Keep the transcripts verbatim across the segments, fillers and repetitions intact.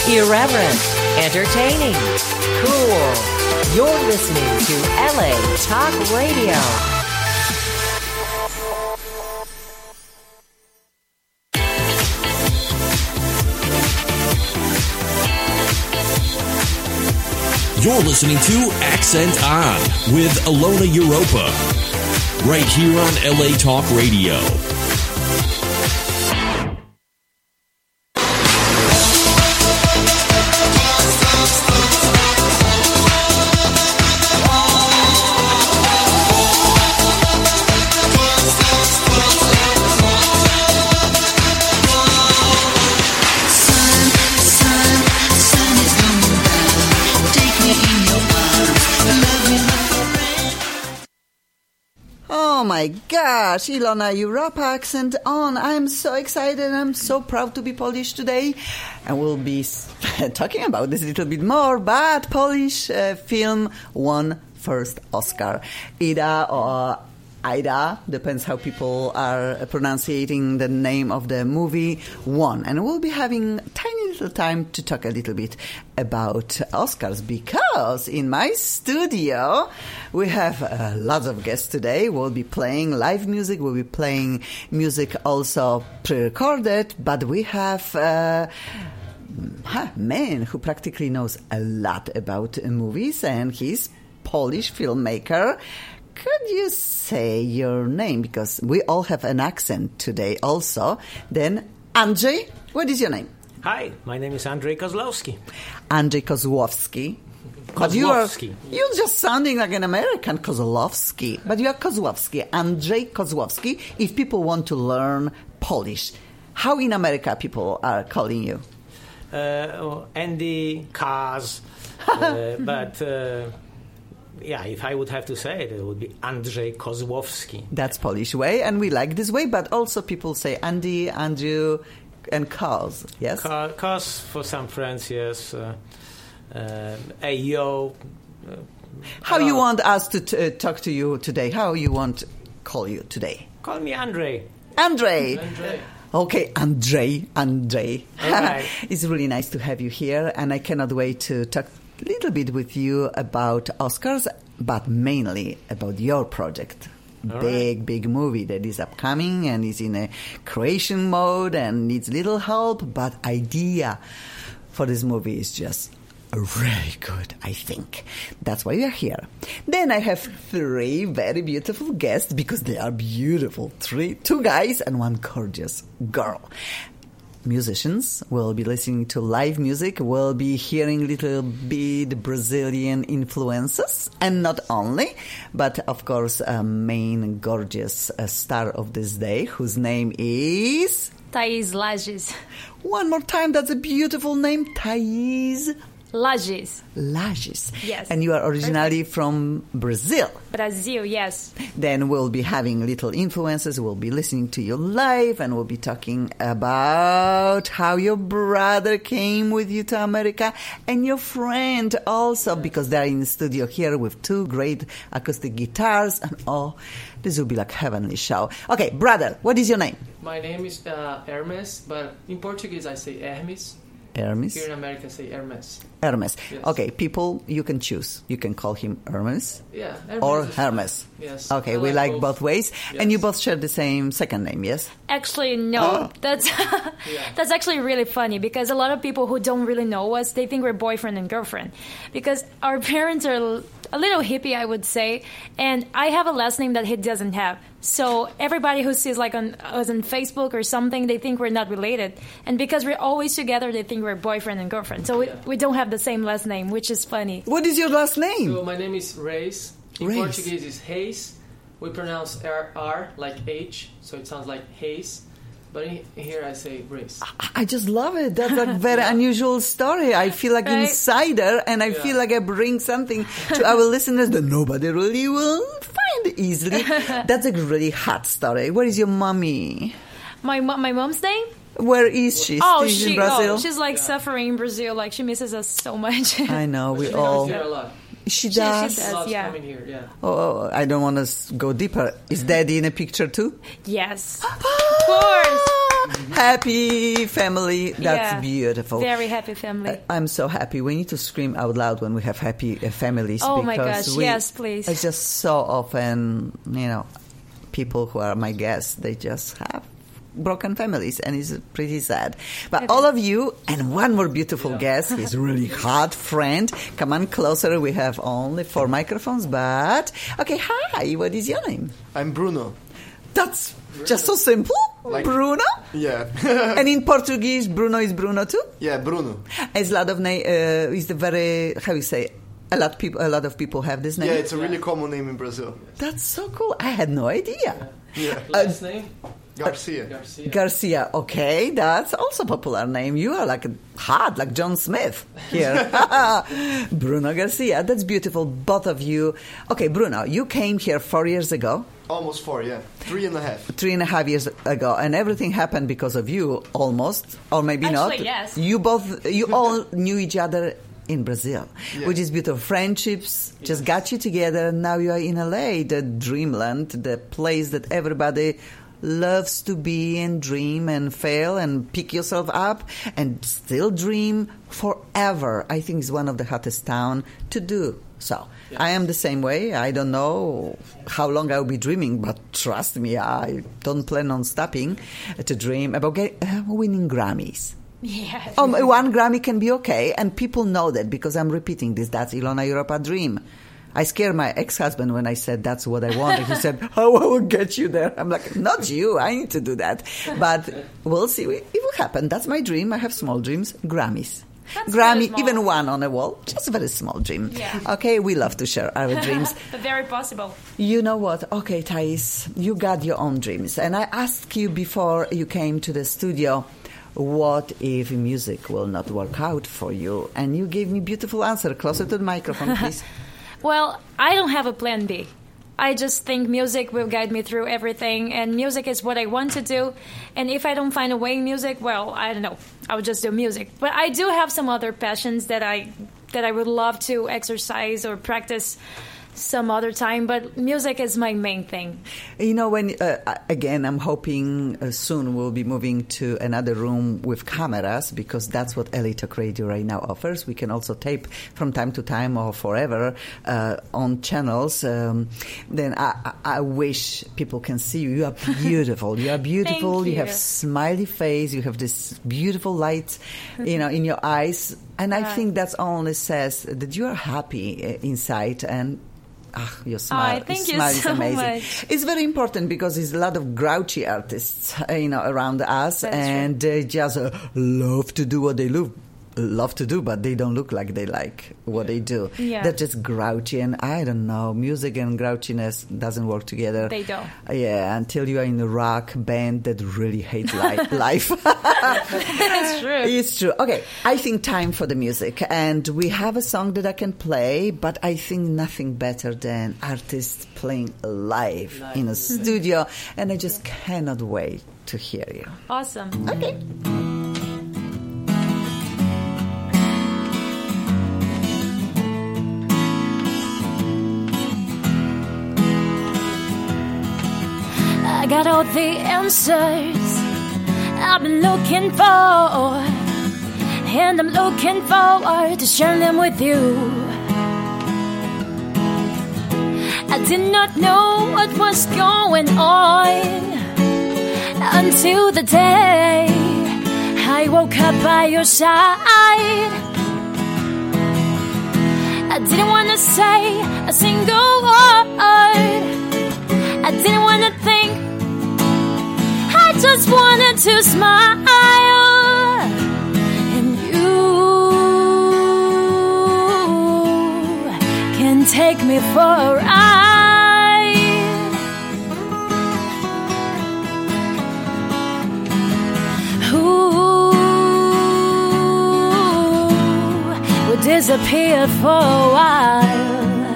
Irreverent, entertaining, cool. You're listening to L A Talk Radio. You're listening to Accent On with Alona Europa, right here on L A Talk Radio. Oh my gosh, Ilona Europa Accent On. I'm so excited and I'm so proud to be Polish today. And we'll be talking about this a little bit more, but Polish uh, film won first Oscar. Ida or Ida, depends how people are pronouncing the name of the movie, won. And we'll be having tiny little time to talk a little bit about Oscars, because in my studio we have uh, lots of guests today. We'll be playing live music, we'll be playing music also pre-recorded, but we have uh, a man who practically knows a lot about movies, and he's Polish filmmaker. Could you say your name? Because we all have an accent today also. Then, Andrzej, what is your name? Hi, my name is Andrzej Kozłowski. Andrzej Kozłowski. But you are, you're just sounding like an American, Kozłowski. But you are Kozłowski, Andrzej Kozłowski. If people want to learn Polish, how in America people are calling you? Uh, Andy, Kaz, uh, but... Uh, Yeah, if I would have to say it, it would be Andrzej Kozłowski. That's Polish way, and we like this way, but also people say Andy, Andrew, and Kaz, yes? Ka- Kaz for some friends, yes. Uh, uh, hey, yo. Uh, How you want us to t- uh, talk to you today? How you want to call you today? Call me Andrzej. Andrzej! Andrzej. Okay, Andrzej, Andrzej. Right. It's really nice to have you here, and I cannot wait to talk a little bit with you about Oscars, but mainly about your project. All big, right. big movie that is upcoming and is in a creation mode and needs little help, but idea for this movie is just really good, I think. That's why we are here. Then I have three very beautiful guests, because they are beautiful. Three, two guys and one gorgeous girl. Musicians. We'll be listening to live music. We'll be hearing little bit Brazilian influences, and not only, but of course a main gorgeous uh, star of this day, whose name is Thaís Lages. One more time, that's a beautiful name, Thaís Lages. Lages. Yes. And you are originally Perfect. from Brazil. Brazil, yes. Then we'll be having little influences. We'll be listening to you live, and we'll be talking about how your brother came with you to America, and your friend also, because they're in the studio here with two great acoustic guitars, and oh, this will be like heavenly show. Okay, brother, what is your name? My name is uh, Hermes, but in Portuguese I say Hermes. Hermes. Here in America, I say Hermes. Hermes. Yes. Okay, people, you can choose. You can call him Hermes. Yeah, Hermes Or is Hermes. fine. Yes. Okay, I we like both, both. ways. Yes. And you both share the same second name, yes? Actually, no. Oh. That's that's actually really funny, because a lot of people who don't really know us, they think we're boyfriend and girlfriend. Because our parents are a little hippie, I would say, and I have a last name that he doesn't have. So everybody who sees like on us on Facebook or something, they think we're not related. And because we're always together, they think we're boyfriend and girlfriend. So we, Yeah. we don't have the same last name, which is funny. What is your last name? So my name is Reis. In Reis. Portuguese is Reis. We pronounce R, R like H, so it sounds like Hayes. But in, here I say Reis. I just love it. That's a very unusual story. I feel like Right? insider, and I Yeah. feel like I bring something to our listeners that nobody really will find easily. That's a really hot story. Where is your mommy? My mo- my mom's name? Where is she? Oh, She's she, in Brazil? oh, she's like suffering in Brazil. Like she misses us so much. I know, we She all... comes here a lot. She She- she does? does. Loves yeah. coming here, yeah. Oh, I don't want to go deeper. Is Daddy in a picture too? Yes, of course. Happy family. That's Yeah. beautiful. Very happy family. I- I'm so happy. We need to scream out loud when we have happy uh, families. Oh my because gosh, we, yes, please. It's just so often, you know, people who are my guests, they just have broken families, and it's pretty sad. But It all is. of you, and one more beautiful guest, his really hot friend. Come on closer. We have only four microphones, but okay. Hi, what is your name? I'm Bruno. That's just so simple, Like- Bruno. Yeah. And in Portuguese, Bruno is Bruno too. yeah, Bruno. It's a lot of name. Uh, is the very how you say? A lot people. A lot of people have this name. Yeah, it's a really common name in Brazil. That's so cool. I had no idea. Yeah. Last name? Garcia. Garcia. Garcia. Okay, that's also a popular name. You are like hot, like John Smith here. Bruno Garcia. That's beautiful. Both of you. Okay, Bruno, you came here four years ago. Almost four, yeah. Three and a half. Three and a half years ago, and everything happened because of you, almost, or maybe not. Actually, yes. You both, you all knew each other in Brazil, Yeah. which is beautiful. Friendships just got you together, and now you are in L A, the dreamland, the place that everybody loves to be and dream and fail and pick yourself up and still dream forever. I think it's one of the hottest town to do so. I am the same way. I don't know how long I'll be dreaming, but trust me, I don't plan on stopping to dream about get, uh, winning Grammys. Yes. Um, one Grammy can be okay, and people know that because I'm repeating this. That's Ilona Europa dream. I scared my ex-husband when I said that's what I want. He said, "How I will get you there?" I'm like, "Not you. I need to do that." But we'll see. It will happen. That's my dream. I have small dreams. Grammys. That's Grammy, very small. even one on a wall, just a very small dream. Yeah. Okay, we love to share our dreams. But very possible. You know what? Okay, Thais, you got your own dreams. And I asked you before you came to the studio, what if music will not work out for you? And you gave me beautiful answer. Closer to the microphone, please. Well, I don't have a plan B. I just think music will guide me through everything, and music is what I want to do. And if I don't find a way in music, well, I don't know. I would just do music. But I do have some other passions that I that I would love to exercise or practice some other time, but music is my main thing. You know, when, uh, again, I'm hoping uh, soon we'll be moving to another room with cameras, because that's what L A Talk Radio right now offers. We can also tape from time to time or forever uh, on channels. Um, then I, I I wish people can see you. You are beautiful. You are beautiful. Thank you you. have smiley face. You have this beautiful light, you know, in your eyes. And I Yeah. think that only says that you are happy uh, inside, and Ah, your smile, Oh, thank your you smile is so amazing. much. It's very important because there's a lot of grouchy artists, uh, you know, around us, That's and they just uh, love to do what they love, love to do, but they don't look like they like what they do. Yeah. They're just grouchy, and I don't know, music and grouchiness doesn't work together. They don't. Uh, yeah, until you are in a rock band that really hates li- life. That's true. It's true. Okay, I think time for the music, and we have a song that I can play, but I think nothing better than artists playing live in a studio, and I just cannot wait to hear you. Awesome. Okay. I got all the answers I've been looking for, and I'm looking forward to sharing them with you. I did not know what was going on until the day I woke up by your side. I didn't want to say a single word. I didn't want to think. I just wanted to smile. And you can take me for a ride. Ooh, we'll disappear for a while.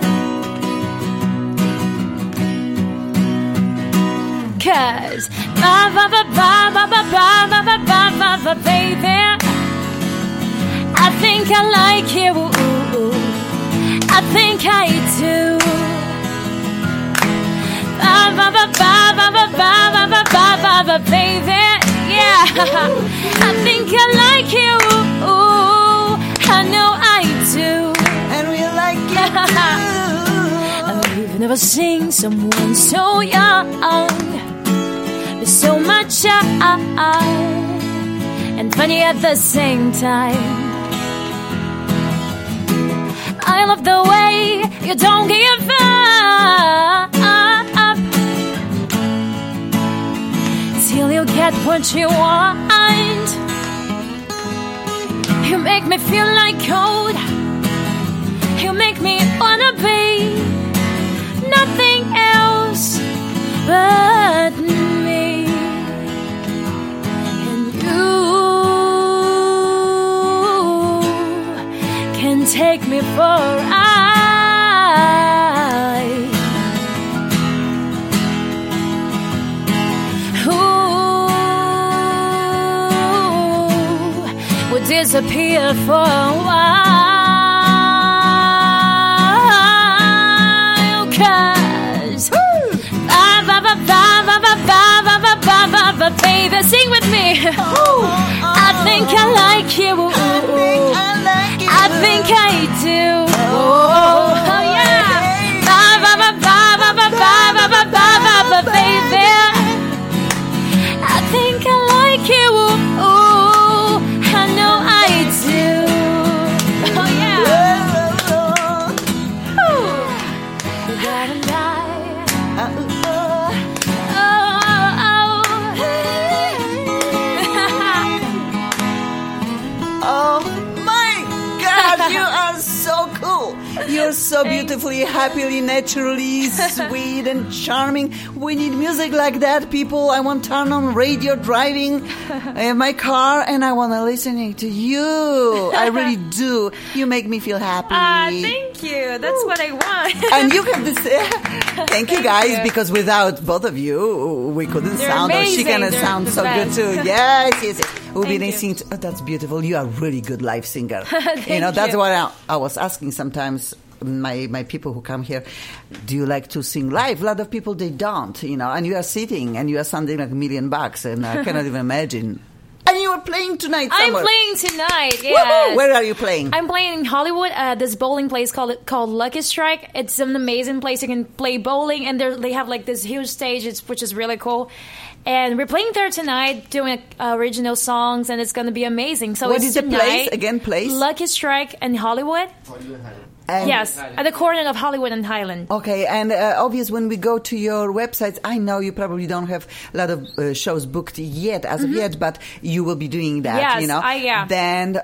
Cause ba ba ba ba ba ba ba ba ba ba ba ba baby, I think I like you. I think I do. Ba ba ba ba ba ba ba ba ba ba ba baby, yeah. never seen someone so young, with so much eye, and funny at the same time. I love the way you don't give up till you get what you want. You make me feel like gold. You make me wanna be nothing else but me. And you can take me for a ride. Who would disappear for a while? Baby, sing with me. I think I like you. I think I do. Oh yeah. Baby, I think I like you. I know I do. Oh yeah. You gotta die. Oh my God, you are so cool. You're so beautifully, happily, naturally, sweet and charming. We need music like that, people. I want to turn on radio driving in my car and I want to listen to you. I really do. You make me feel happy. Ah, thank you. That's Ooh. What I want. And you have this. Thank you guys, you. Because without both of you, we couldn't They're sound, amazing. or she gonna They're sound so best. good too. Yes, yes, yes. We'll be you. listening to, oh, that's beautiful. You are a really good live singer. you know, you. that's what I, I was asking sometimes. My my people who come here, do you like to sing live? A lot of people, they don't, you know. And you are sitting and you are sounding like a million bucks, and I cannot even imagine. And you are playing tonight somewhere. I'm playing tonight, yes. Where are you playing? I'm playing in Hollywood at this bowling place called called Lucky Strike. It's an amazing place. You can play bowling, and they have like this huge stage, which is really cool. And we're playing there tonight, doing uh, original songs, and it's going to be amazing. So what it's is the tonight, place? Again, place? Lucky Strike in Hollywood. And yes, at the corner of Hollywood and Highland. Okay, and uh, obvious when we go to your websites, I know you probably don't have a lot of uh, shows booked yet, as mm-hmm. of yet, but you will be doing that, yes, you know? I, yeah. Then,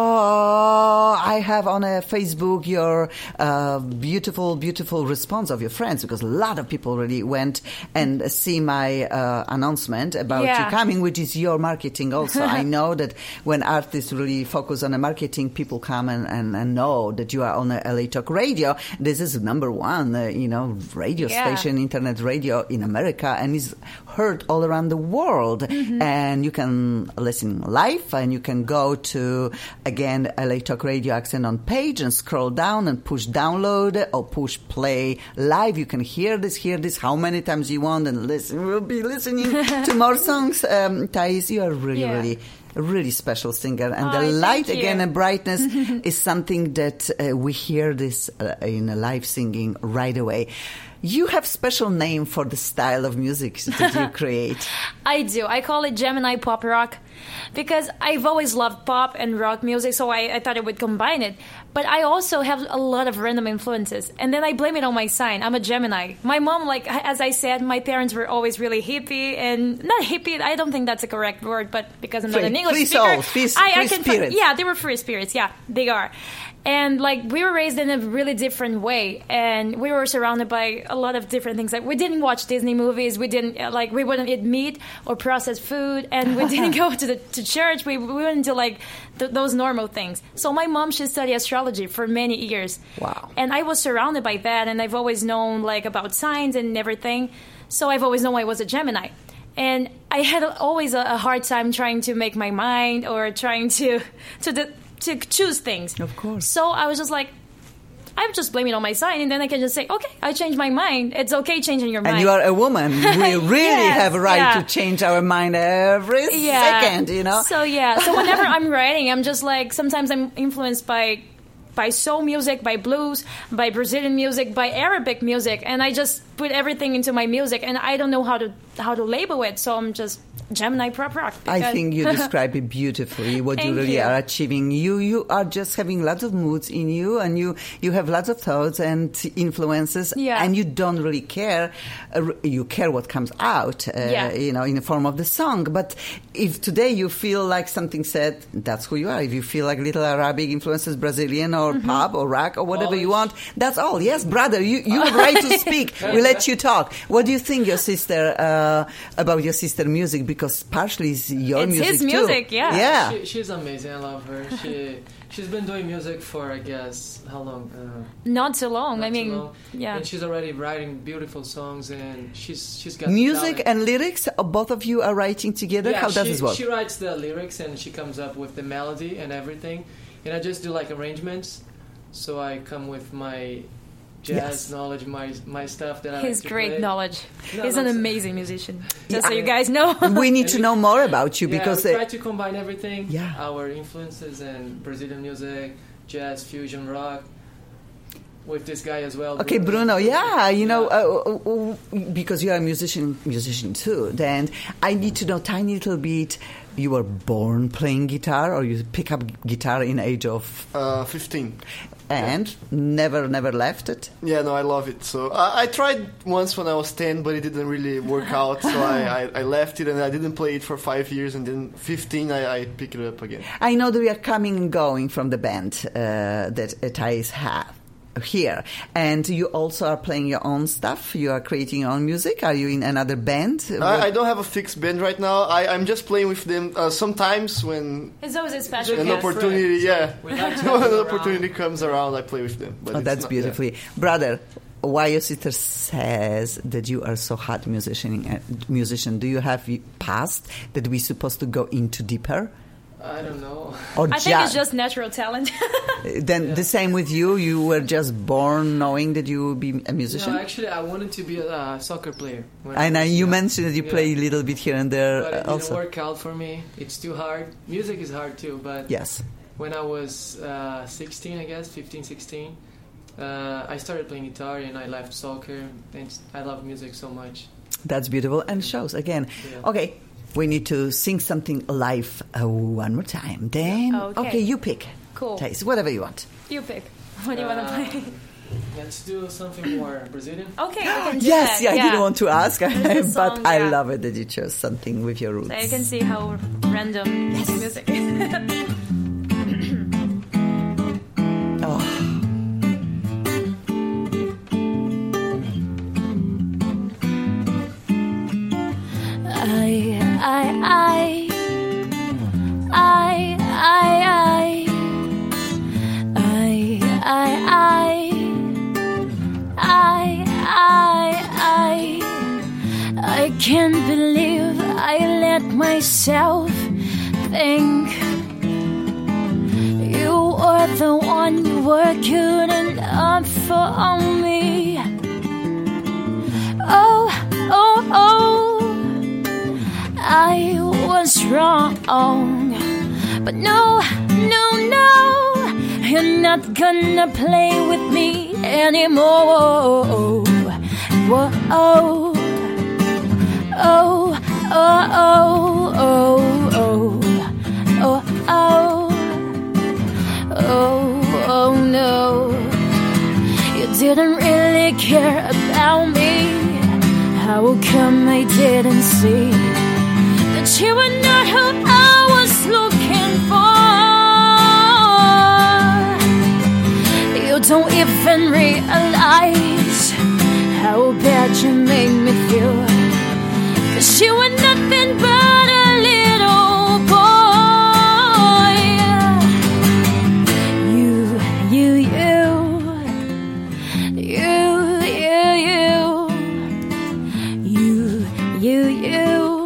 oh, I have on uh, Facebook your uh, beautiful, beautiful response of your friends, because a lot of people really went and see my uh, announcement about yeah. you coming, which is your marketing also. I know that when artists really focus on the marketing, people come and, and, and know that you are on a L A Talk Radio. This is number one, uh, you know, radio yeah. station, internet radio in America, and is heard all around the world. Mm-hmm. And you can listen live, and you can go to, again, L A Talk Radio Accent on page and scroll down and push download or push play live. You can hear this, hear this how many times you want, and listen. We'll be listening to more songs. Um, Thais, you are really, yeah. really a really special singer, and oh, the light you. again and brightness is something that uh, we hear this uh, in a live singing right away. You have special name for the style of music that you create. I do. I call it Gemini pop rock because I've always loved pop and rock music, so I, I thought I would combine it. But I also have a lot of random influences, and then I blame it on my sign. I'm a Gemini. My mom, like as I said, my parents were always really hippie, and not hippie. I don't think that's a correct word, but because I'm not free, an English free speaker, souls, free, I, free I can. spirits. Yeah, they were free spirits. Yeah, they are. And like we were raised in a really different way, and we were surrounded by a lot of different things. Like we didn't watch Disney movies, we didn't like we wouldn't eat meat or processed food, and we didn't go to the to church. We, we went into like th- those normal things. So my mom, she studied astrology for many years. Wow! And I was surrounded by that, and I've always known like about signs and everything. So I've always known I was a Gemini. And I had always a, a hard time trying to make my mind or trying to to the. to choose things. Of course. So I was just like, I'm just blaming it on my sign, and then I can just say, okay, I changed my mind. It's okay changing your mind. And you are a woman. We really yes, have a right yeah. to change our mind every yeah. second, you know? So, yeah. So whenever I'm writing, I'm just like, sometimes I'm influenced by by soul music, by blues, by Brazilian music, by Arabic music, and I just put everything into my music, and I don't know how to how to label it, so I'm just Gemini Prop Rock. I think you describe it beautifully, what you Thank really you. are achieving. You you are just having lots of moods in you, and you, you have lots of thoughts and influences, Yeah. and you don't really care. Uh, you care what comes out, uh, Yeah. you know, in the form of the song. But if today you feel like something said, that's who you are. If you feel like little Arabic influences, Brazilian or Mm-hmm. pop or rock or whatever you want, Polish. that's all. Yes, brother, you, you have right to speak. We let you talk. What do you think, your sister, uh, about your sister music? Because partially it's your It's music his too. music, yeah. Yeah. She, she's amazing. I love her. She she's been doing music for I guess how long? Uh, Not so long. not I too mean, long. yeah. And she's already writing beautiful songs, and she's she's got Music talent. and lyrics, uh, both of you are writing together. Yeah, How does she, this work? She writes the lyrics and she comes up with the melody and everything, and I just do like arrangements. So I come with my jazz Yes. knowledge, my my stuff that I His like to great play. knowledge. No, He's an that's- amazing musician. Just so Yeah. you guys know. We need to know more about you Yeah, because we uh, try to combine everything. Yeah. Our influences and Brazilian music, jazz, fusion, rock. With this guy as well. okay, Bruno. Yeah, you know, uh, uh, uh, because you are a musician, musician too. Then I need to know tiny little bit. You were born playing guitar, or you pick up guitar in age of, Uh, fifteen. and never, never left it. Yeah, no, I love it. So I, I tried once when I was ten, but it didn't really work out. So I, I, I left it and I didn't play it for five years. And then fifteen, I, I picked it up again. I know that we are coming and going from the band uh, that uh, Thais have here, and you also are playing your own stuff. You are creating your own music. Are you in another band? I, I don't have a fixed band right now. I, I'm just playing with them uh, sometimes when It's always a special an Yeah, guest. opportunity, friend, so yeah, we like to when have an them opportunity comes around, I play with them. But Oh, it's that's not- beautifully, brother. Why your sister says that you are so hot musician? uh, Musician, do you have past that we supposed to go into deeper, I don't know. or I think it's just natural talent. then the same with you? You were just born knowing that you would be a musician. No, actually, I wanted to be a uh, soccer player. when I know was you young. mentioned that you Yeah. play a little bit here and there But it uh, didn't also. work out for me. It's too hard. Music is hard too, but Yes. when I was uh, sixteen, I guess, fifteen, sixteen, uh, I started playing guitar and I left soccer. And I love music so much. That's beautiful and shows again. Yeah. Okay, we need to sing something live uh, one more time. Then, Okay. you pick. Cool. Taste whatever you want. You pick. What do you want to Uh, play? Let's do something more Brazilian. Okay, we can do Yes, that. yeah, I didn't want to ask, There's a but song, I yeah. love it that you chose something with your roots. So you can see how random Yes. music is. Oh. I, I, I, I, I, I, I, I, I, I, I can't believe I let myself think you were the one you were good enough for me. Oh, oh, oh, I was wrong, but no, no, no, you're not gonna play with me anymore. Whoa, oh, oh, oh, oh, oh, oh, oh, oh, oh, no, you didn't really care about me. How come I didn't see that you were not who I was looking for? You don't even realize how bad you made me feel, 'cause you were nothing but a little boy. You, you, you, you, you, you, you, you,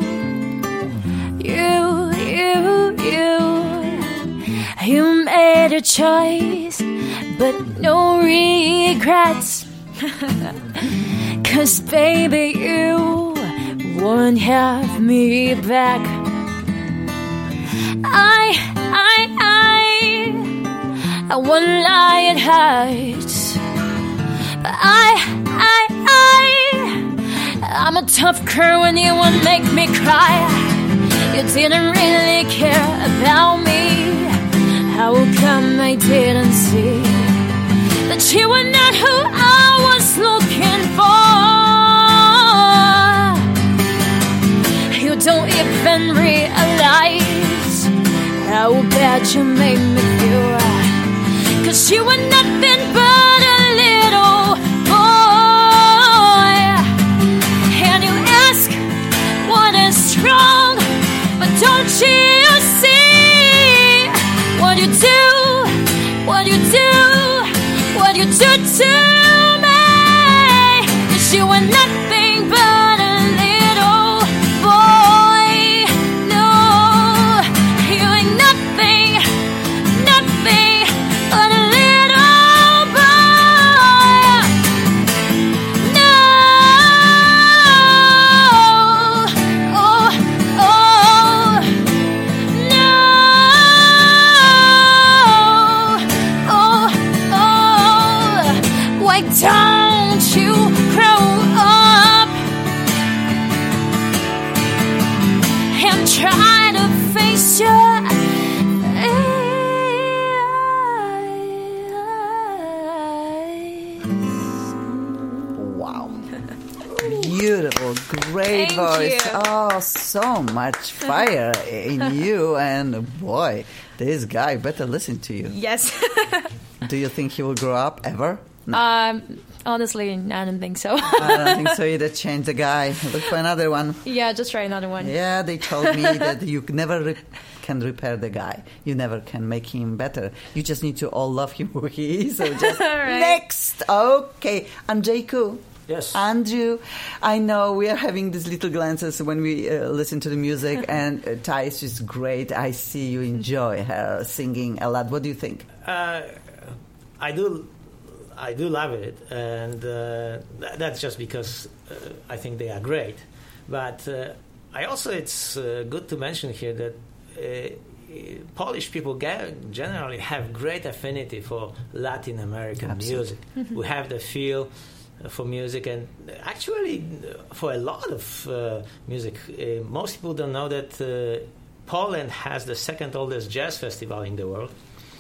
you, you, you, you made a choice, but no regrets. 'Cause baby, you won't have me back. I, I, I, I won't lie, it hurts. But I, I, I, I'm a tough girl and you won't make me cry. You didn't really care about me. How come I didn't see that you were not who I was looking for? You don't even realize how bad you made me feel. 'Cause you were nothing but a little boy. And you ask what is wrong, but don't you see what you do, what you do, what you do to me? 'Cause you were nothing but a little boy. No, you ain't nothing, nothing but a little boy. No, oh, oh, no, oh, oh. Why don't you grow up and try to face your Wow. Beautiful, great Thank voice. you. Oh, so much fire in you. And boy, this guy better listen to you. Yes. Do you think he will grow up ever? No. um, honestly, I don't think so. I don't think so either. Change the guy. Look for another one. Yeah, just try another one. Yeah, they told me that you never re- can repair the guy. You never can make him better. You just need to all love him who he is. So just Right. next. Okay. Andrzejku. Yes. Andrew, I know we are having these little glances when we uh, listen to the music, and uh, Thais is great. I see you enjoy her singing a lot. What do you think? Uh, I do, I do love it, and uh, th- that's just because uh, I think they are great. But uh, I also, it's uh, good to mention here that uh, Polish people ga- generally have great affinity for Latin American Absolutely. music. We have the feel for music, and actually for a lot of uh, music. Uh, most people don't know that uh, Poland has the second oldest jazz festival in the world.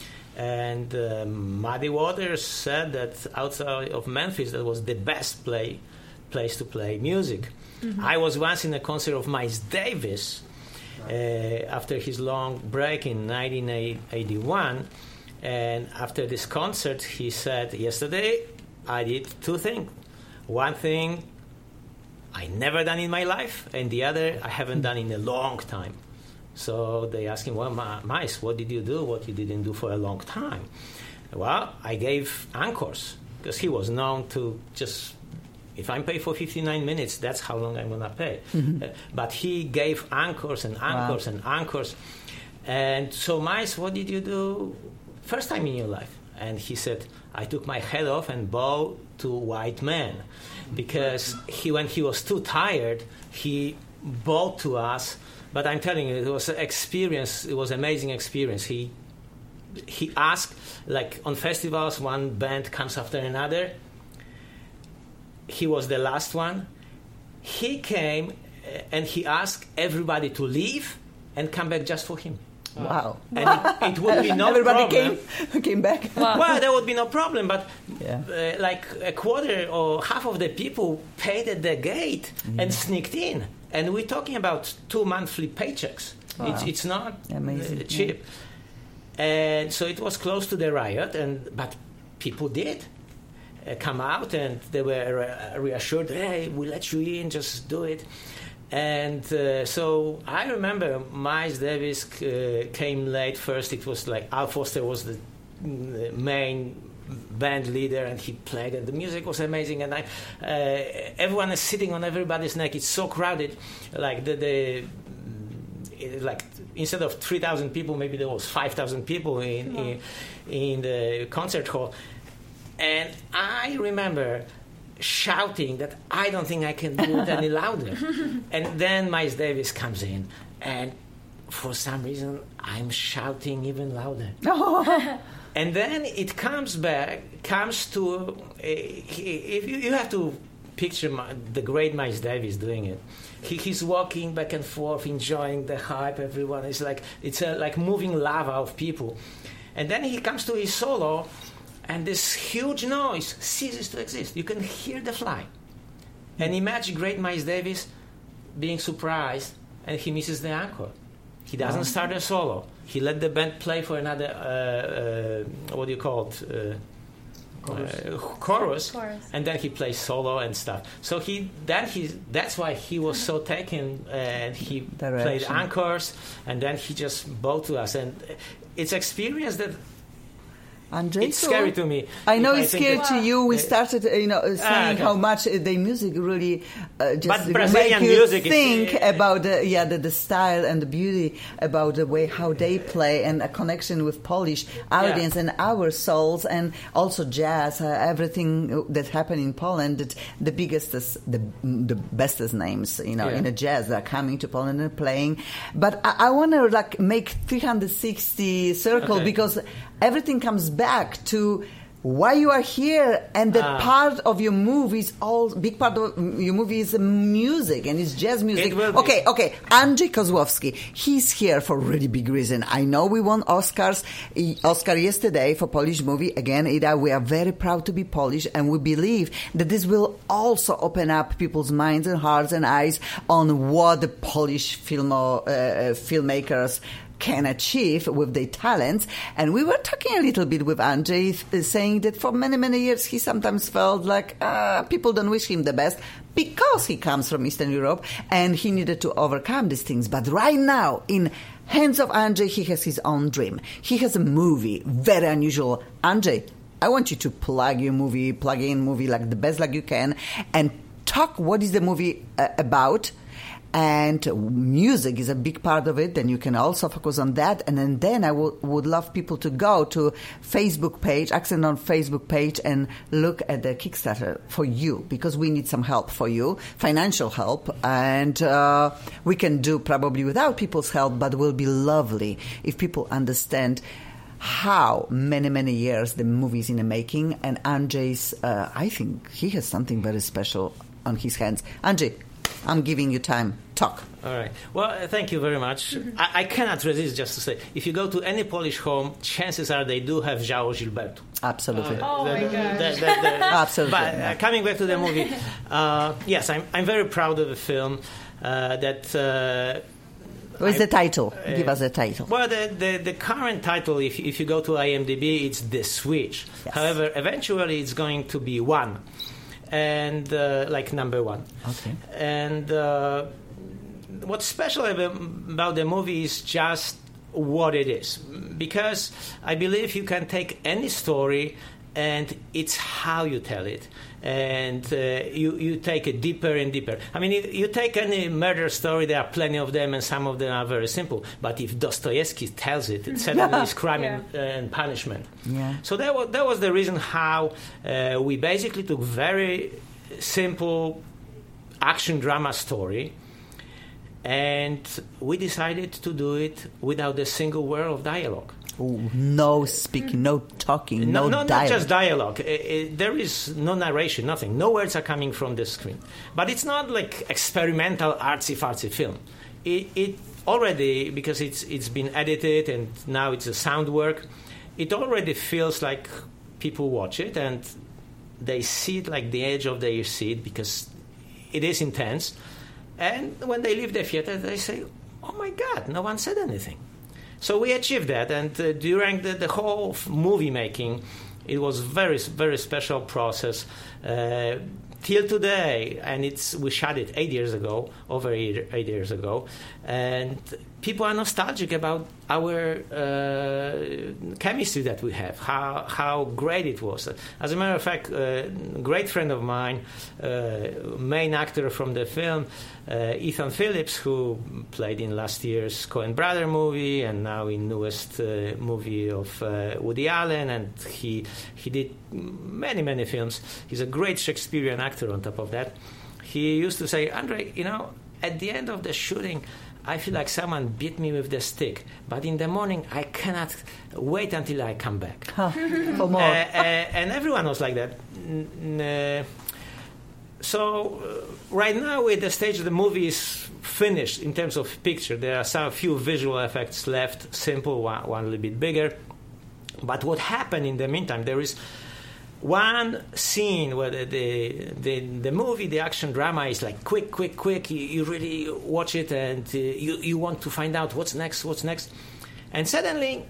And uh, Muddy Waters said that outside of Memphis, that was the best play, place to play music. Mm-hmm. I was once in a concert of Miles Davis uh, after his long break in nineteen eighty-one. And after this concert, he said, yesterday I did two things. One thing I never done in my life, and the other I haven't done in a long time. So they asked him, well, Miles, what did you do, what you didn't do for a long time? Well, I gave encores, because he was known to just, if I'm paid for fifty-nine minutes, that's how long I'm going to pay. Uh, but he gave encores and encores wow. and encores. And so, Miles, what did you do first time in your life? And he said, I took my head off and bowed to white men. Because he, when he was too tired, he bowed to us. But I'm telling you, it was an experience. It was an amazing experience. He he asked, like on festivals, one band comes after another. He was the last one. He came and he asked everybody to leave and come back just for him. Wow. And it, it would be no Everybody problem. came, came back. Wow. Well, there would be no problem, but Yeah. uh, like a quarter or half of the people paid at the gate and sneaked in. And we're talking about two monthly paychecks. Wow. It's, it's not Amazing, uh, cheap. And so it was close to the riot, and but people did uh, come out, and they were uh, reassured, hey, we let you in, just do it. And uh, so I remember Miles Davis uh, came late first. It was like Al Foster was the, the main band leader, and he played, and the music was amazing. And I, uh, everyone is sitting on everybody's neck. It's so crowded, like the, the it, like instead of three thousand people, maybe there was five thousand people in, in in the concert hall. And I remember shouting that I don't think I can do it any louder. And then Miles Davis comes in, and for some reason I'm shouting even louder. And then it comes back, comes to, uh, if you, you have to picture my, the great Miles Davis doing it. He, he's walking back and forth, enjoying the hype. Everyone is like, it's a, like moving lava of people. And then he comes to his solo, and this huge noise ceases to exist. You can hear the fly. And imagine great Miles Davis being surprised, and he misses the encore. He doesn't wow. start a solo. He let the band play for another, uh, uh, what do you call it? Uh, Chorus. Uh, chorus, chorus, and then he plays solo and stuff. So he then he that's why he was so taken, uh, and he Direction. played encores, and then he just bowed to us, and it's experience that. Andrei, it's scary to me. I know it's I scary that, to you. We started, uh, you know, saying ah, okay. how much uh, the music really uh, just but make you music think is, uh, about the, yeah the, the style and the beauty about the way how they play and a connection with Polish audience yeah. and our souls, and also jazz. Uh, everything that happened in Poland, that the biggest, the the bestest names, you know, yeah. in the jazz are coming to Poland and playing. But I, I want to like make three hundred sixty circle okay. because everything comes back. back to why you are here, and that ah. part of your movie is all big part of your movie is music, and it's jazz music. It okay, okay. Andrzej Kozłowski, he's here for a really big reason. I know we won Oscars, Oscar yesterday for Polish movie. Again, Ida, we are very proud to be Polish, and we believe that this will also open up people's minds and hearts and eyes on what the Polish film uh, filmmakers can achieve with their talents. And we were talking a little bit with Andrzej, saying that for many, many years he sometimes felt like uh, people don't wish him the best because he comes from Eastern Europe and he needed to overcome these things. But right now, in hands of Andrzej, he has his own dream. He has a movie, very unusual. Andrzej, I want you to plug your movie, plug in movie like the best like you can, and talk what is the movie uh, about. And music is a big part of it, and you can also focus on that. And then, then I w- would love people to go to Facebook page, Accent on Facebook page, and look at the Kickstarter for you, because we need some help for you, financial help. And uh, we can do probably without people's help, but it will be lovely if people understand how many, many years the movie is in the making. And Andrzej's, uh, I think he has something very special on his hands. Andrzej, I'm giving you time. Talk. All right. Well, uh, thank you very much. I, I cannot resist just to say, if you go to any Polish home, chances are they do have João Gilberto. Absolutely. Uh, oh, the, my gosh. The, the, the, Absolutely. But uh, coming back to the movie, uh, yes, I'm, I'm very proud of the film uh, that... Uh, what is I, the title? Uh, Give us a title. Well, the, the, the current title, if, if you go to IMDb, it's The Switch. Yes. However, eventually it's going to be One. And uh, like number one. Okay. And uh, what's special about the movie is just what it is, because I believe you can take any story and it's how you tell it, and uh, you, you take it deeper and deeper. I mean, if you take any murder story, there are plenty of them, and some of them are very simple. But if Dostoevsky tells it, it suddenly is crime yeah. and, uh, and punishment. Yeah. So that was, that was the reason how uh, we basically took very simple action drama story, and we decided to do it without a single word of dialogue. Ooh, no speaking, no talking, no, no, no dialogue. Not just dialogue. It, it, there is no narration, nothing. No words are coming from the screen. But it's not like experimental artsy-fartsy film. It, it already, because it's it's been edited and now it's a sound work, it already feels like people watch it and they see it like the edge of their seat because it is intense. And when they leave the theater, they say, oh my God, no one said anything. So we achieved that, and uh, during the, the whole movie making, it was very, very special process uh, till today. And it's we shot it eight years ago, over eight, eight years ago, and people are nostalgic about our uh, chemistry that we have, how how great it was. As a matter of fact, a great friend of mine, uh, main actor from the film, uh, Ethan Phillips, who played in last year's Coen Brother movie and now in newest uh, movie of uh, Woody Allen, and he he did many, many films. He's a great Shakespearean actor on top of that. He used to say, Andrei, you know, at the end of the shooting, I feel like someone beat me with the stick. But in the morning, I cannot wait until I come back. Huh. For more. Uh, uh, and everyone was like that. N- uh, so uh, right now, we're at the stage the movie is finished in terms of picture. There are some few visual effects left, simple, one, one a little bit bigger. But what happened in the meantime, there is one scene where the, the the the movie, the action drama is like quick, quick, quick. You, you really watch it and uh, you you want to find out what's next, what's next, and suddenly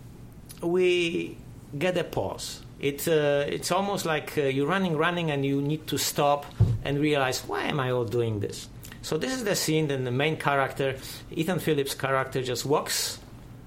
we get a pause. It uh, it's almost like uh, you're running, running, and you need to stop and realize, why am I all doing this? So this is the scene. Then the main character, Ethan Phillips' character, just walks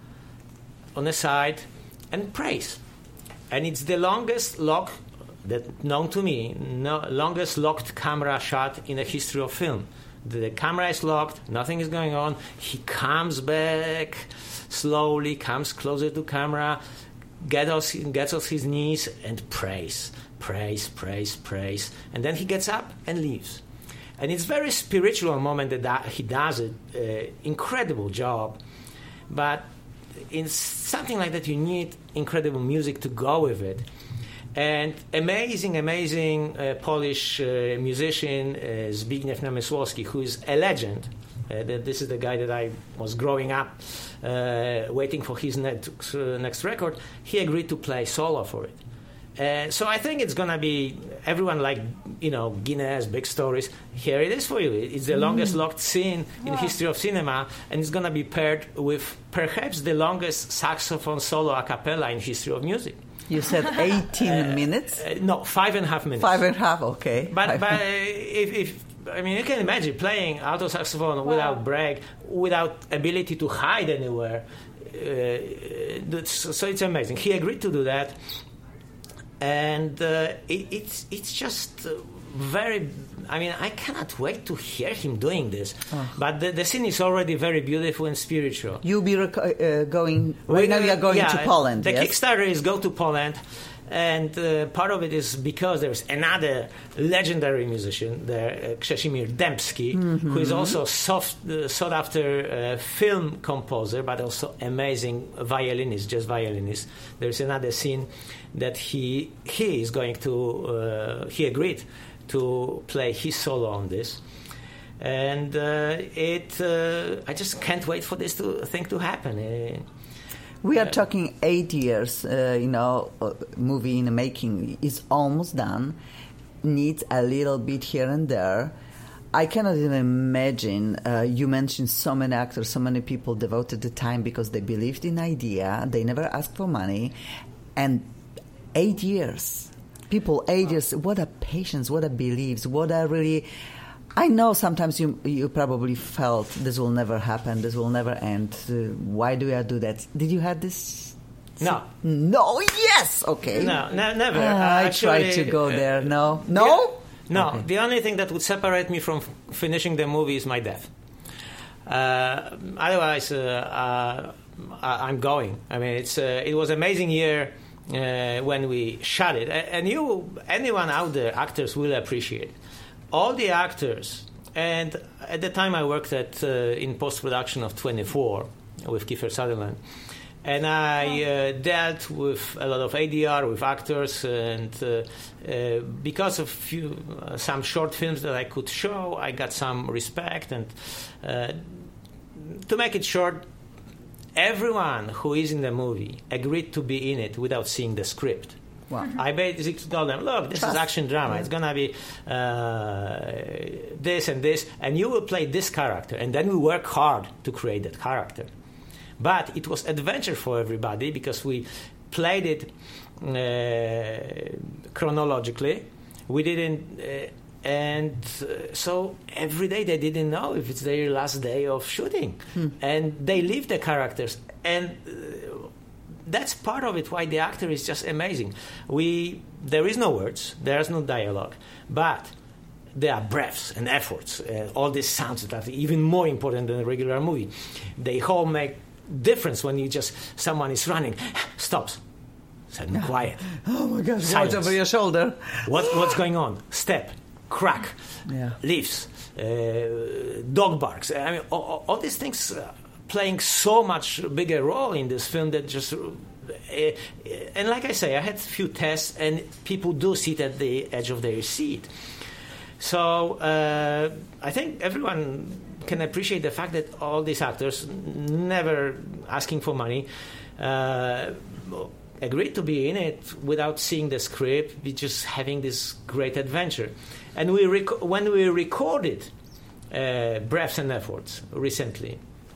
on the side and prays. And it's the longest lock that known to me, no, longest locked camera shot in the history of film. The camera is locked, nothing is going on. He comes back slowly, comes closer to camera, gets on, gets on his knees and prays, prays, prays, prays. And then he gets up and leaves. And it's a very spiritual moment that, that he does it. Uh, incredible job. But in something like that, you need incredible music to go with it. And amazing, amazing uh, Polish uh, musician, uh, Zbigniew Namysłowski, who is a legend. Uh, this is the guy that I was growing up uh, waiting for his next, uh, next record. He agreed to play solo for it. Uh, so I think it's going to be, everyone like, you know, Guinness, big stories. Here it is for you. It's the mm. longest locked scene in the history of cinema, and it's going to be paired with perhaps the longest saxophone solo a cappella in history of music. You said eighteen uh, minutes? Uh, no, five and a half minutes. Five and a half, okay. But, but uh, if, if, I mean, you can imagine playing alto saxophone wow. without break, without ability to hide anywhere. Uh, so it's amazing. He agreed to do that. And uh, it, it's it's just uh, very. I mean, I cannot wait to hear him doing this. Oh. But the, the scene is already very beautiful and spiritual. You'll be rec- uh, going right we, now. You are going yeah, to Poland. The yes? Kickstarter is go to Poland, and uh, part of it is because there's another legendary musician there, uh, Krzeszimir Dębski, mm-hmm. who is also soft, uh, sought after uh, film composer, but also amazing violinist, just violinist. There's another scene that he he is going to uh, he agreed to play his solo on this, and uh, it uh, I just can't wait for this to thing to happen. Uh, we are uh, talking eight years, uh, you know, uh, movie in the making is almost done. Needs a little bit here and there. I cannot even imagine. Uh, you mentioned so many actors, so many people devoted the time because they believed in the idea. They never asked for money, and Eight years. People, eight years. What a patience, what a beliefs, what a really... I know sometimes you you probably felt this will never happen, this will never end. Uh, why do I do that? Did you have this? No. No, yes! Okay. No, no never. Uh, I Actually, tried to go there. No? No? The, no. Okay. The only thing that would separate me from f- finishing the movie is my death. Uh, otherwise, uh, uh, I, I'm going. I mean, it's uh, it was an amazing year. Uh, when we shot it, and you, anyone out there, actors will appreciate all the actors. And at the time, I worked at uh, in post production of twenty-four with Kiefer Sutherland, and I uh, dealt with a lot of A D R with actors, and uh, uh, because of few, uh, some short films that I could show, I got some respect. And uh, to make it short, everyone who is in the movie agreed to be in it without seeing the script. Wow. I basically told them, look, this Trust. is action drama. Yeah. It's going to be uh, this and this, and you will play this character. And then we work hard to create that character. But it was adventure for everybody because we played it uh, chronologically. We didn't... Uh, And uh, so every day they didn't know if it's their last day of shooting. Hmm. And they live the characters. And uh, that's part of it, why the actor is just amazing. We There is no words, there's no dialogue, but there are breaths and efforts. Uh, all these sounds that are even more important than a regular movie. They all make difference when you just, someone is running, stops. Suddenly quiet. Oh my God, watch over your shoulder. What, what's going on? Step. Crack, yeah. leaves, uh, dog barks. I mean, all, all these things uh, playing so much bigger role in this film that just. Uh, and like I say, I had a few tests, and people do sit at the edge of their seat. So uh, I think everyone can appreciate the fact that all these actors, never asking for money, uh, agreed to be in it without seeing the script, we just having this great adventure. And we rec- when we recorded uh, Breaths and Efforts recently,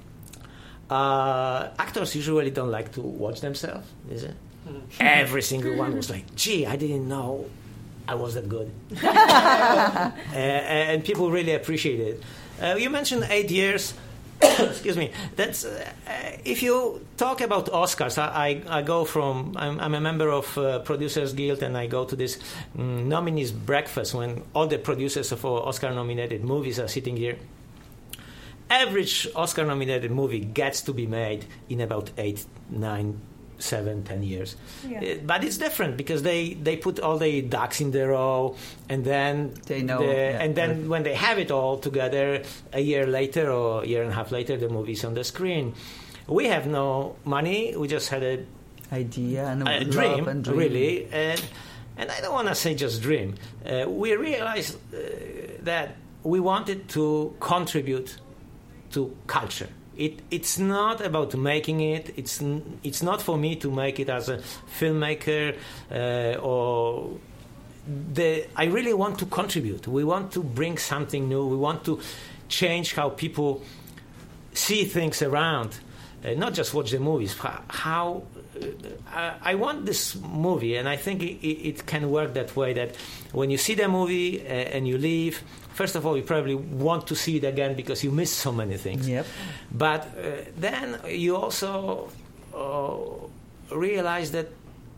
uh, actors usually don't like to watch themselves, is it? Mm. Every single one was like, gee, I didn't know I was that good. uh, and people really appreciate it. Uh, you mentioned eight years. Excuse me. That's uh, if you talk about Oscars. I, I, I go from. I'm, I'm a member of uh, Producers Guild, and I go to this um, nominees breakfast when all the producers of Oscar-nominated movies are sitting here. Average Oscar-nominated movie gets to be made in about eight, nine, seven, ten years. Yeah. Uh, but it's different because they, they put all the ducks in the row, and then they know, the, yeah, and then yeah. when they have it all together, a year later or a year and a half later, the movie's on the screen. We have no money. We just had a idea and a love dream, and dream, really, and and I don't want to say just dream. Uh, we realized uh, that we wanted to contribute to culture. It, it's not about making it. It's it's not for me to make it as a filmmaker uh, or the. I really want to contribute. We want to bring something new. We want to change how people see things around, uh, not just watch the movies. How uh, I want this movie, and I think it, it can work that way. That when you see the movie uh, and you leave. First of all, you probably want to see it again because you missed so many things. Yep. But uh, then you also uh, realize that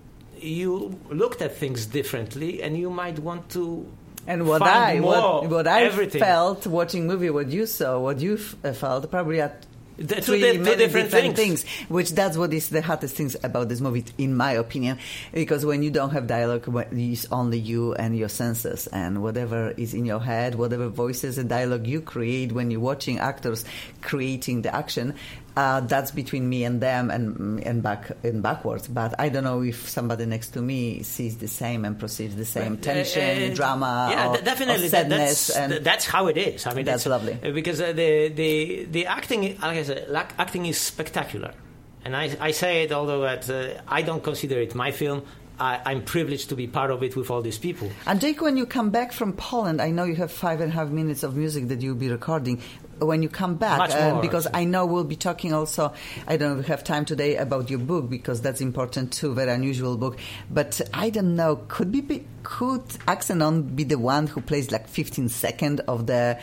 you looked at things differently, and you might want to. And what find I more what, what I everything. felt watching movie, what you saw, what you f- felt, probably at. The, Three two, di- two many different, different things. things, which that's what is the hottest things about this movie, in my opinion, because when you don't have dialogue, it's only you and your senses, and whatever is in your head, whatever voices and dialogue you create when you're watching actors creating the action, uh, that's between me and them and and back and backwards. But I don't know if somebody next to me sees the same and perceives the same But, tension, uh, drama, yeah, or, definitely. or sadness, that's, and that's how it is. I mean, that's lovely because uh, the the the acting, like I said, like, acting is spectacular, and I I say it although that uh, I don't consider it my film. I, I'm privileged to be part of it with all these people. And Jake, when you come back from Poland, I know you have five and a half minutes of music that you'll be recording. When you come back, Much more, uh, because actually. I know we'll be talking also, I don't know if we have time today about your book, because that's important too, very unusual book. But I don't know, could be, be could Axenon be the one who plays like fifteen seconds of the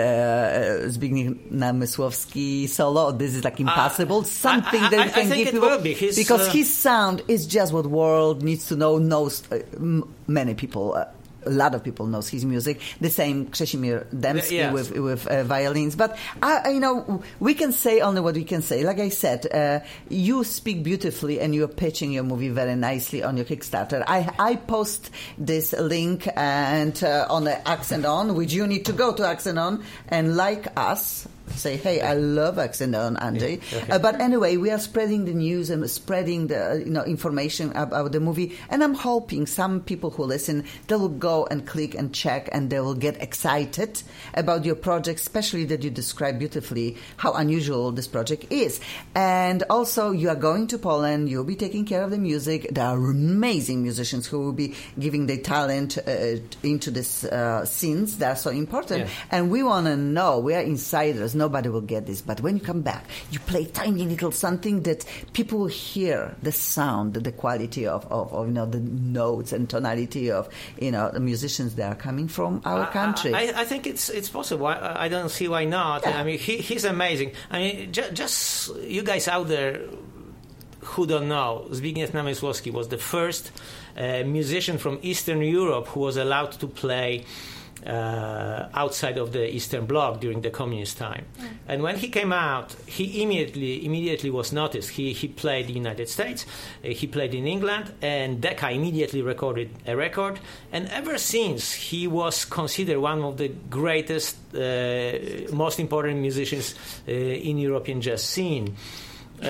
uh, Zbigniew Namysłowski solo? This is like impossible. Uh, Something I, I, that I, you can I think give it people, will be. His, because uh, his sound is just what world needs to know, knows uh, m- many people. Uh, A lot of people knows his music. The same Krzesimir Dębski yes. with with uh, violins. But I, you know, we can say only what we can say. Like I said, uh, you speak beautifully, and you're pitching your movie very nicely on your Kickstarter. I I post this link and uh, on the Axenon, which you need to go to Axenon and like us. Say, hey, I love Axenon, Andrzej. Yeah, okay. uh, but anyway, we are spreading the news and spreading the you know information about the movie, and I'm hoping some people who listen, they will go and click and check, and they will get excited about your project, especially that you describe beautifully how unusual this project is. And also, you are going to Poland, you'll be taking care of the music. There are amazing musicians who will be giving their talent uh, into this uh, scenes that are so important. Yeah. And we want to know, we are insiders, nobody will get this, but when you come back, you play tiny little something that people will hear the sound, the quality of, of, of you know, the notes and tonality of, you know, the musicians that are coming from our country. I, I think it's it's possible. I, I don't see why not. Yeah. I mean, he, he's amazing. I mean, ju- just you guys out there who don't know, Zbigniew Namysłowski was the first uh, musician from Eastern Europe who was allowed to play uh, outside of the Eastern Bloc during the communist time. Mm. And when he came out, he immediately immediately was noticed. He he played in the United States, uh, he played in England, and Decca immediately recorded a record. And ever since, he was considered one of the greatest, uh, most important musicians uh, in European jazz scene. Uh,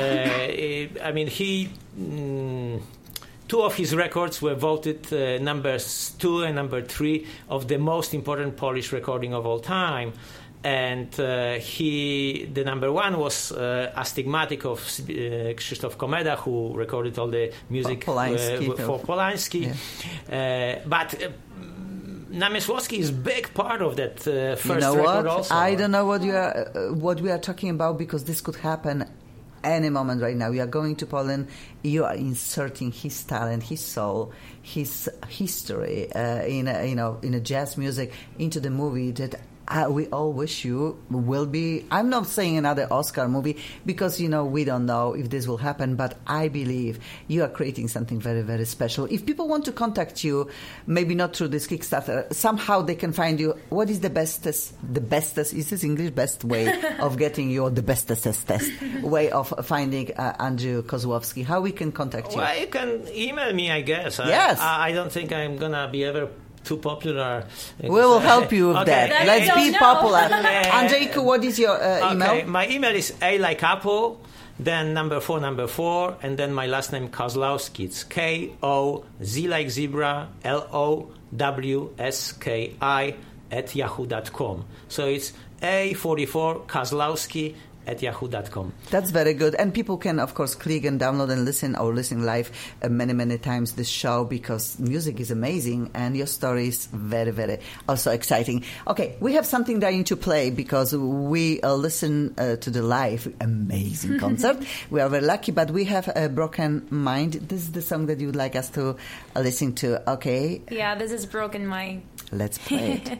I mean, he... Mm, Two of his records were voted uh, numbers two and number three of the most important Polish recording of all time. And uh, he, the number one was uh, Astigmatic of uh, Krzysztof Komeda, who recorded all the music for Polanski. Uh, for Polanski. Yeah. Uh, but uh, Namiesłowski is a big part of that uh, first you know record what? also. I don't know what you are, uh, what we are talking about, because this could happen any moment right now. You are going to Poland, you are inserting his talent, his soul, his history uh, in a, you know in a jazz music into the movie that uh, we all wish you will be. I'm not saying another Oscar movie, because you know we don't know if this will happen, but I believe you are creating something very, very special. If people want to contact you, maybe not through this Kickstarter, somehow they can find you. What is the bestest, the bestest, is this English, best way of getting you, or the bestest test way of finding uh, Andrew Kozłowski? How we can contact you? Well, you can email me, I guess. Yes. I, I don't think I'm going to be ever too popular. We will help you with okay. that. Let's be know. popular. Andrzejku, what is your uh, email? Okay, my email is A like Apple, then number four, number four, and then my last name Kozłowski. It's K O Z like zebra, L O W S K I at yahoo dot com. So it's A forty-four Kozłowski at yahoo dot com. That's very good. And people can, of course, click and download and listen or listen live uh, many, many times this show, because music is amazing and your story is very, very also exciting. Okay, we have something that I need to play, because we uh, listen uh, to the live amazing concert. We are very lucky, but we have a Broken Mind. This is the song that you would like us to uh, listen to. Okay. Yeah, this is Broken Mind. Let's play it.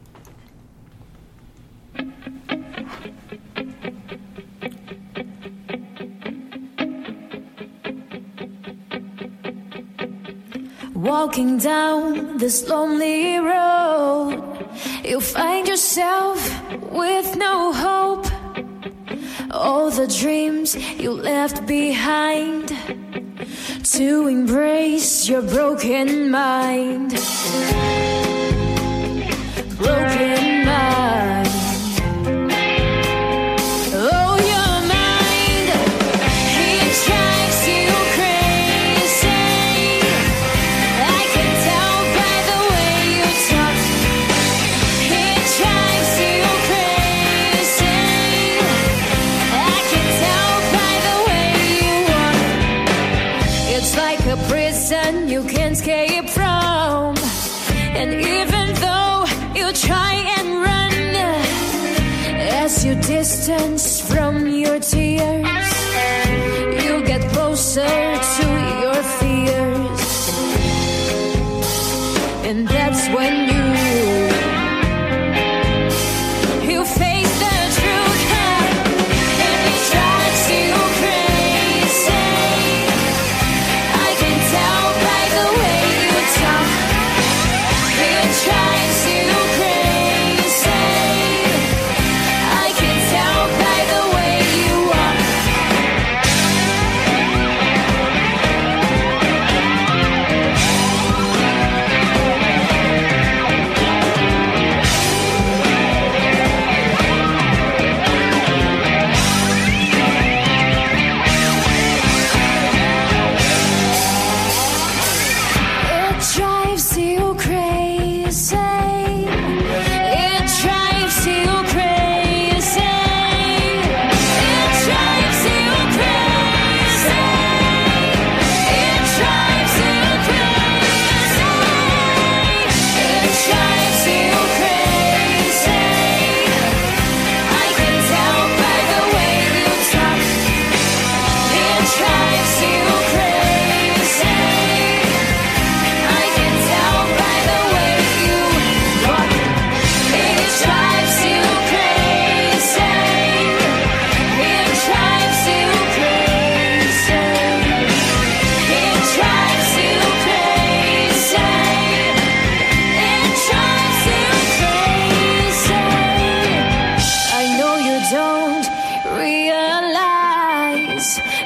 Walking down this lonely road, you'll find yourself with no hope. All the dreams you left behind to embrace your broken mind. Broken mind. Oh, your mind, it drives you crazy. I can tell by the way you talk. It drives you crazy. I can tell by the way you walk. It's like a prison you can't escape from. And even though you try and run, as you distance from your tears, you get closer to your fears. And that's when you you face the truth, and it drives you crazy. I can tell by the way you talk. It drives you crazy. I can tell by the way you walk.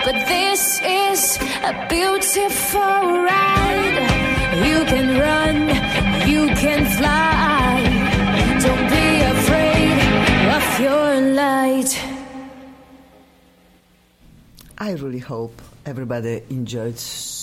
but this is a beautiful ride. You can run, you can fly. Don't be afraid of your light. I really hope everybody enjoyed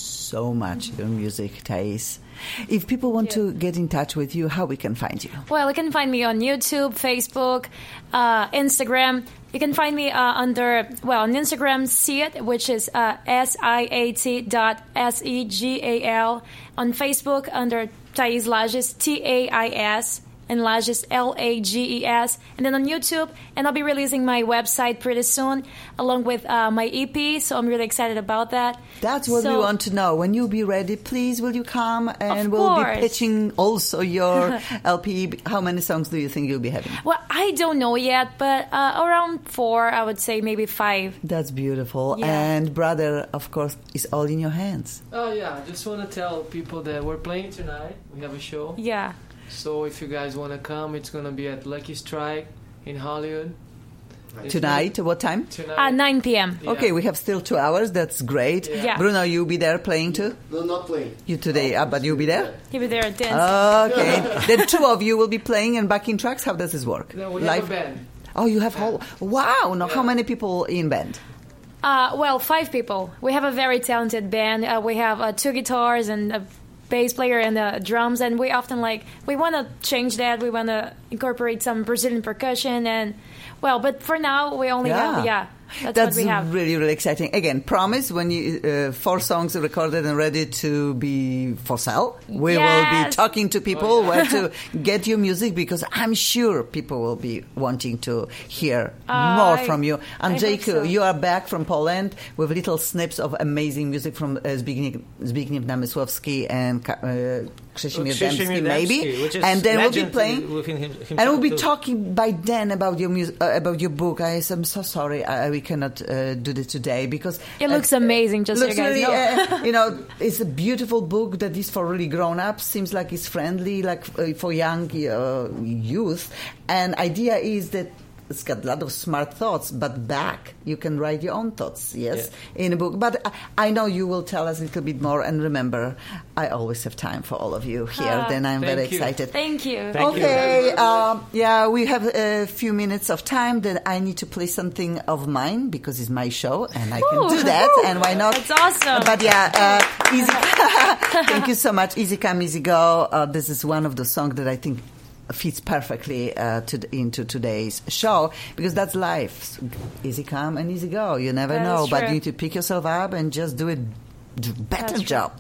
so much your music taste. If people want to get in touch with you, how we can find you? Well, you can find me on YouTube, Facebook, uh, Instagram. You can find me uh, under, well, on Instagram, Siat, which is uh, S I A T dot S E G A L. On Facebook, under Thais Lages, T A I S, and Lages, L A G E S. And then on YouTube, and I'll be releasing my website pretty soon, along with uh, my E P, so I'm really excited about that. That's what So- we want to know. When you'll be ready, please will you come and Of we'll be course. pitching also your L P. How many songs do you think you'll be having? Well, I don't know yet, but uh, around four, I would say maybe five. That's beautiful. Yeah. And brother, of course, is all in your hands. Oh yeah, I just want to tell people that we're playing tonight. We have a show. Yeah. So if you guys want to come, it's going to be at Lucky Strike in Hollywood. It's Tonight, what time? Tonight. Uh, nine p.m. Yeah. Okay, we have still two hours. That's great. Yeah. Yeah. Bruno, you'll be there playing too? No, not playing. You today, uh, but you'll be there? He'll be there dancing. Okay. Then two of you will be playing and backing tracks. How does this work? No, we Live? have a band. Oh, you have whole. Wow. Now, how Yeah. many people in band? Uh, well, five people. We have a very talented band. Uh, we have uh, two guitars and a bass player and uh, drums, and we often like we want to change that. We want to incorporate some Brazilian percussion, and well, but for now we only have yeah. That's, That's what we have. really, really exciting. Again, promise when you uh, four songs are recorded and ready to be for sale. We will be Yes. talking to people where to get your music because I'm sure people will be wanting to hear Uh, more I- from you. I hope Andrzejku, so. you are back from Poland with little snips of amazing music from uh, Zbigniew, Zbigniew Namysłowski and Ka- uh, Krzysztof Krzysztof Dębski, maybe. Dębski, which is And then we'll be legend playing. within him- himself And we'll be too. talking by then about your music, uh, about your book. I am so sorry I, we cannot uh, do this today because It looks amazing, just so looks you guys really, know. uh, you know, it's a beautiful book that is for really grown ups. Seems like it's friendly, like uh, for young uh, youth. And idea is that it's got a lot of smart thoughts, but back you can write your own thoughts. Yes, in a book. But I, I know you will tell us a little bit more. And remember, I always have time for all of you here. Ah, then I'm very thank you. excited. Thank you. Thank you. Okay, um, yeah, we have a few minutes of time. Then I need to play something of mine because it's my show and I can Ooh. do that. And why not? That's awesome. But yeah, uh, easy. Thank you so much. Easy Come, Easy Go. Uh, this is one of the songs that I think fits perfectly uh, to, into today's show because that's life. Easy come and easy go. You never That know, is but true. you need to pick yourself up and just do it. Do better That's true. job.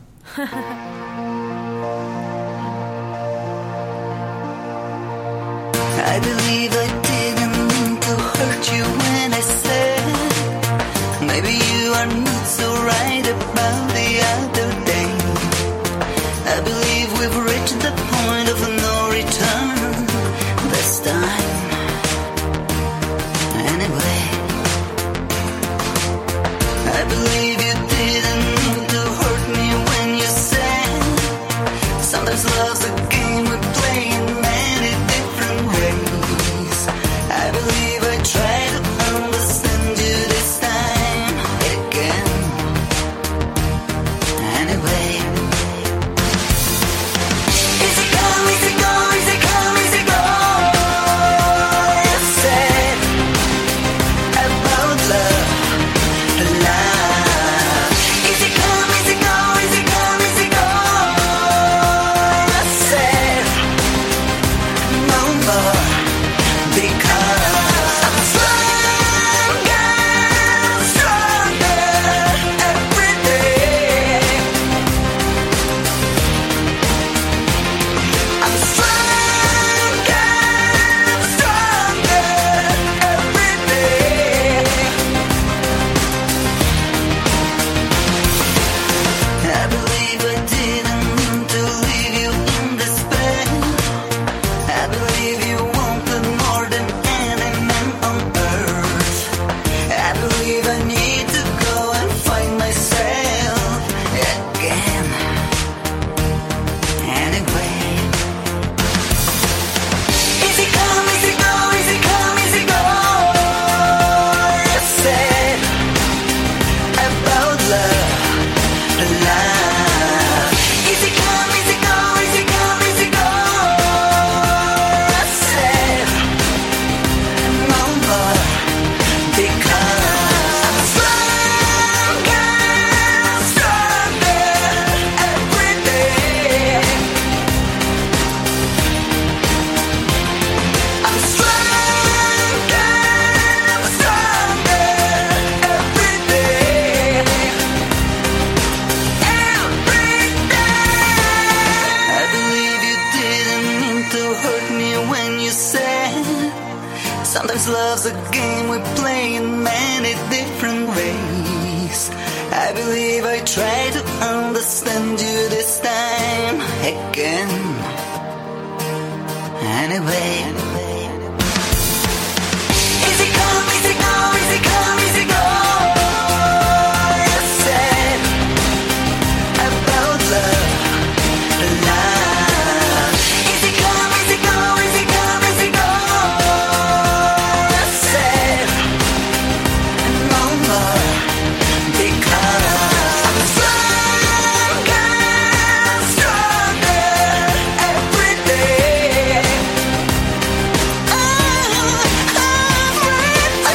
I believe I didn't mean to hurt you when I said maybe you are not so right about the other day. I believe we've reached the point of no return this time. Anyway, I believe you didn't mean to hurt me when you said sometimes love's a game we play in many different ways. I believe I try to understand you this time again. Anyway, easy come, easy go, easy come, easy go. You said about love, love. Easy come, easy go, easy come, easy go. I said no more because I'm stronger, stronger every day. I'm stronger, stronger every day. I believe I didn't mean to leave you in despair. I believe you wanted more than any man on earth. I believe I need to go and find myself again. Anyway, easy come, easy go, easy come, easy go. You said about love, love. Easy come, easy go, easy come, easy go. I said no more, because I'm stronger, stronger every day. I'm stronger, stronger every day. Every day. I believe you didn't mean to hurt me when you said sometimes love's a game we play in many different ways. I believe I try to understand you this time again. Anyway, easy come, easy go, easy come, easy go. You said about love, love. Easy come, easy go, easy come, easy go. I said no more, because I'm stronger, stronger every day. Oh, every day.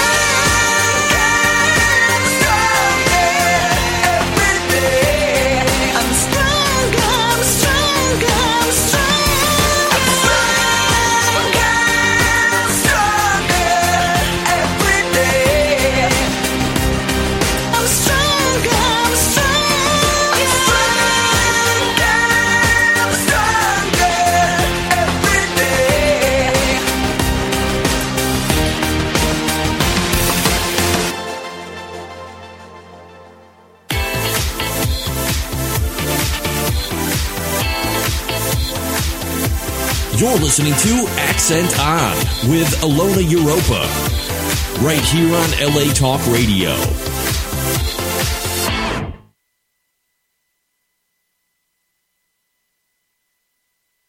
I'm stronger, I'm stronger every day. I'm stronger, I'm stronger, I'm stronger, stronger every day. I'm stronger, I'm stronger, I'm stronger, I'm stronger every day. You're listening to Accent On with Alona Europa, right here on L A Talk Radio.